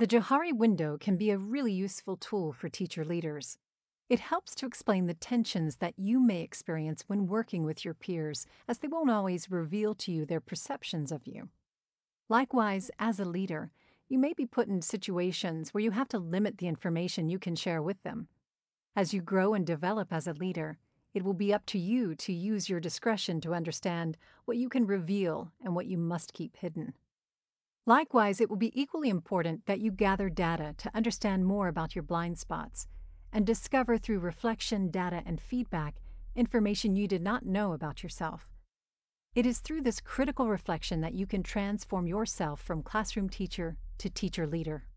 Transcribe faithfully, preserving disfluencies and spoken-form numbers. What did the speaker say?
The Johari window can be a really useful tool for teacher leaders. It helps to explain the tensions that you may experience when working with your peers, as they won't always reveal to you their perceptions of you. Likewise, as a leader, you may be put in situations where you have to limit the information you can share with them. As you grow and develop as a leader, it will be up to you to use your discretion to understand what you can reveal and what you must keep hidden. Likewise, it will be equally important that you gather data to understand more about your blind spots and discover through reflection, data, and feedback information you did not know about yourself. It is through this critical reflection that you can transform yourself from classroom teacher to teacher leader.